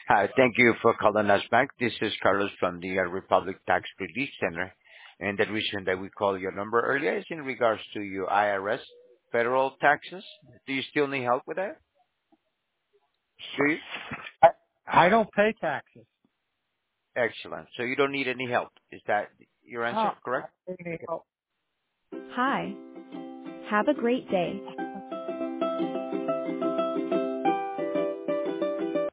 Hi, thank you for calling us back. This is Carlos from the Republic Tax Relief Center. And the reason that we called your number earlier is in regards to your IRS federal taxes. Do you still need help with that? Do you? I, I don't pay taxes. Excellent. So you don't need any help. Is that your Oh, answer, I correct? don't need help. Hi. Have a great day.